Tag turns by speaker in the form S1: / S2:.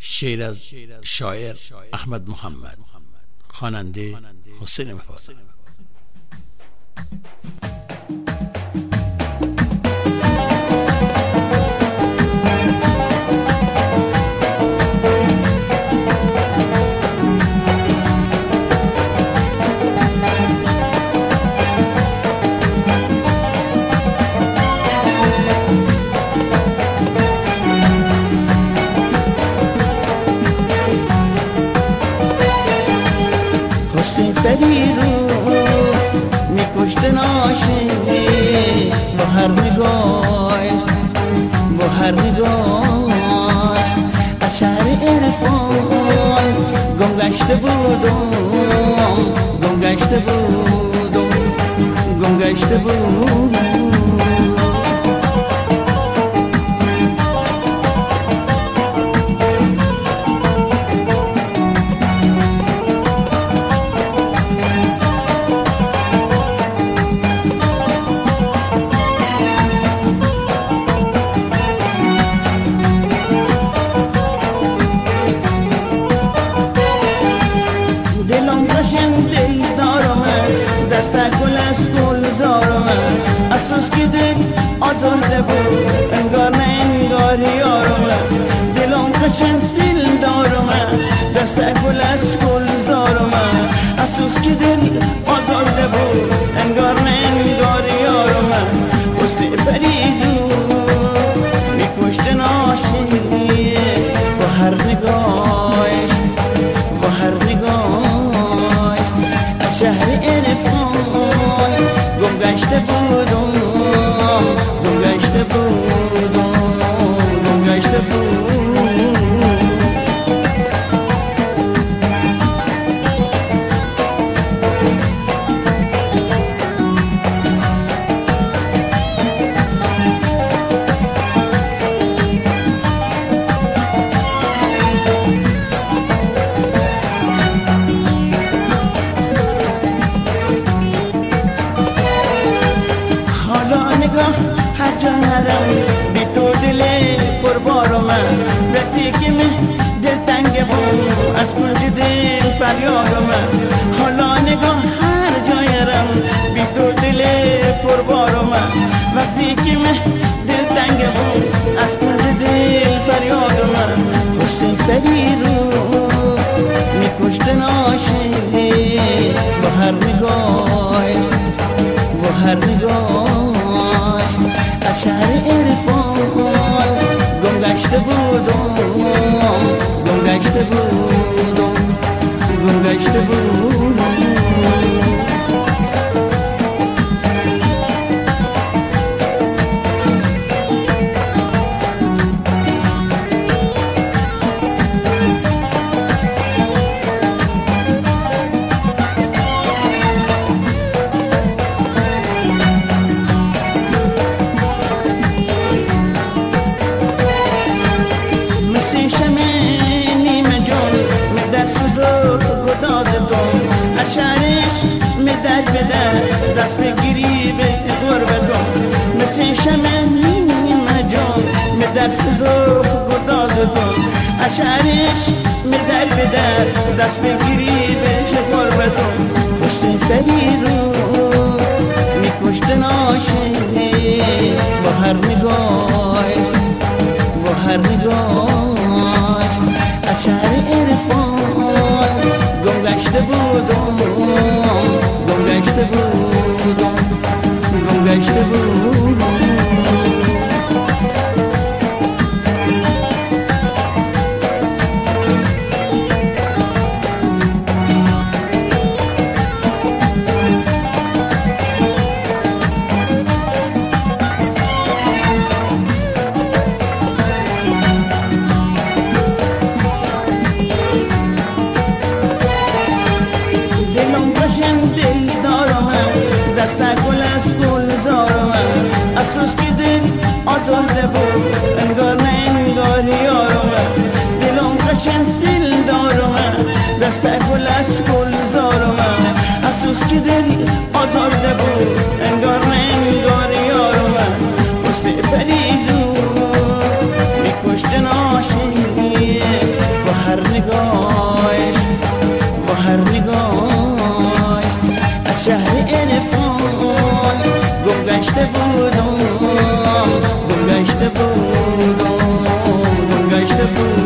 S1: شعر از شاعر احمد محمد، خواننده حسین وفادی.
S2: حسین رو میکشت ناشی با هر نگاهش، با هر نگاهش از شهر عرفان گم گشته بودم، گم گشته بودم، گم گشته بودم. دستگل از گل زارم، افسوس که دل آزرده بود انگار نه انگار یارم. دلم قشنگ دل دارم، دستگل از گل زارم، افسوس که دل آزرده بود انگار نه انگار یارم. حسن فریدو میکشت ناشی با هر نگاهش، با هر نگاهش از شهر عرفان گم گشته بودم، گم گشته بودم، گم گشته بودم. بی تو دل پربارم، وقتی که من دل تنگ بود از کنج دل فریادم. حالا نگاه هر جایرم بی تو دل پربارم، وقتی که من دل تنگ بود از کنج دل فریادم. حسین فریدو میکشت ناشی با هر نگاهش، با هر نگاهش از شهر عرفان گم گشته بودم، گم گشته بودم، گم گشته بودم. دست بگیری به غربتم، مثل شمع نیمه جان می در سزا گدازتم. اشعرش می در به در دست بگیری به غربتم. حسین فریدو میکشت ناشی با هر نگاهش، با هر نگاهش از شهر عرفان گم گشته بودم، گم گشته بودم، گم گشته بودم. بودم گم گشته بودم